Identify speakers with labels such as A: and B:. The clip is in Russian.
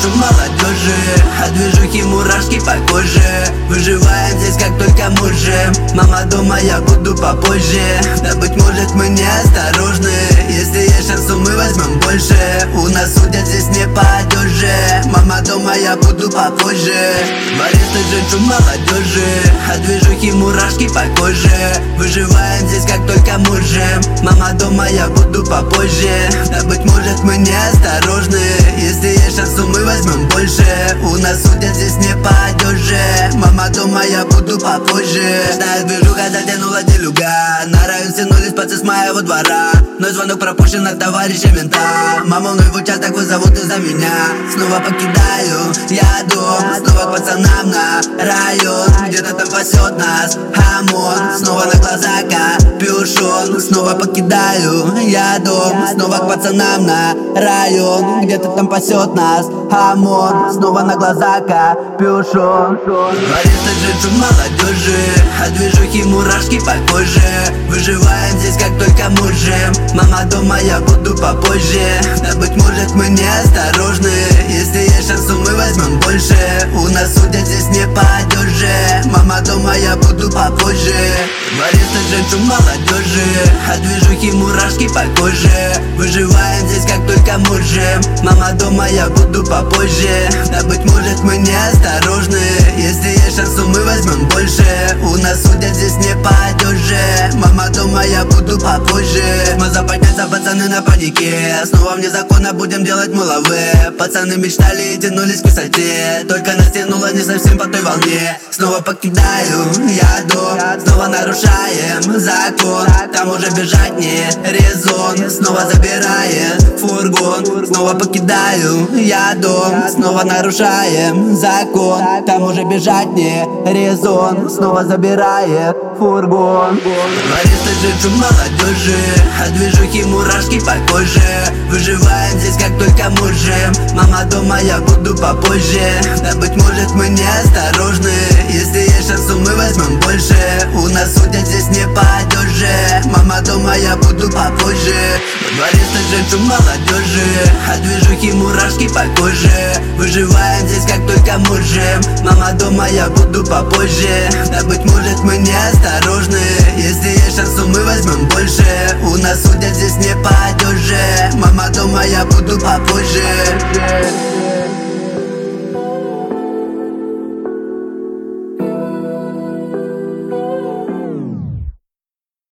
A: встречу молодежи, от движухи мурашки по коже. Выживаем здесь как только можем. Мама дома, я буду попозже. Да быть может мы неосторожны. Если есть шанс, то мы возьмем больше. У нас судят здесь не по одежде. Мама дома, я буду попозже. В аресты встречу молодежи, от движухи мурашки по коже. Выживаем здесь как только можем. Мама дома, я буду попозже. Да быть может мы неосторожны. Если есть шанс, то мы возьмем больше. У нас судят здесь не по одежде. Мама дома, я буду попозже. Знаю, движуха затянула делюга. На район стянулись пацы с моего двора. Но звонок пропущен от товарища мента. Мама мной в участок вызовут из-за меня. Снова покидаю я дом. Снова к пацанам на район. Где-то там пасет нас ОМОН. Снова на глаза капюшон. Снова покидаю я дом. Снова к пацанам на район. Где-то там пасет нас ОМОН. Снова на глаза капюшон. В арестах жертв молодежи, от движухи мурашки по коже. Выживаем здесь как только можем. Мама дома, я буду попозже. Да быть может мы неосторожны. Если есть шанс, то мы возьмем больше. У нас судят здесь не по одежде. Мама дома, я буду попозже. В арестах жертв молодежи, от движухи мурашки по коже. Выживаем здесь как только можем. Мама дома, я буду попозже. Да быть может мы неосторожны. Если есть шанс, то мы возьмем больше. У нас судят здесь не по одежде. Мама дома, я буду попозже. Мы западнятся, пацаны на панике. Снова вне закона будем делать мыловые. Пацаны мечтали и тянулись к высоте. Только нас тянуло не совсем по той волне. Снова покидаю я дом. Снова нарушаем закон. Там уже бежать не резон. Снова забирает фургон. Снова покидаю я дом. Снова нарушаем закон. Там уже бежать не резон. Снова забирает фургон. В арестах жертв молодежи, от движухи мурашки по коже. Выживаем здесь как только можем. Мама дома, я буду попозже. Да быть может мы неосторожны. Если есть шанс, то мы возьмем больше. У нас судят здесь не по одежде. Мама дома, я буду попозже. В арестах жертв молодежи, от движухи мурашки по коже. Выживаем здесь как только можем. Мама дома, я буду попозже. Да быть может мы неосторожны. Если есть шанс, то мы возьмем больше. У нас судят здесь не по одежде. Мама дома, я буду попозже.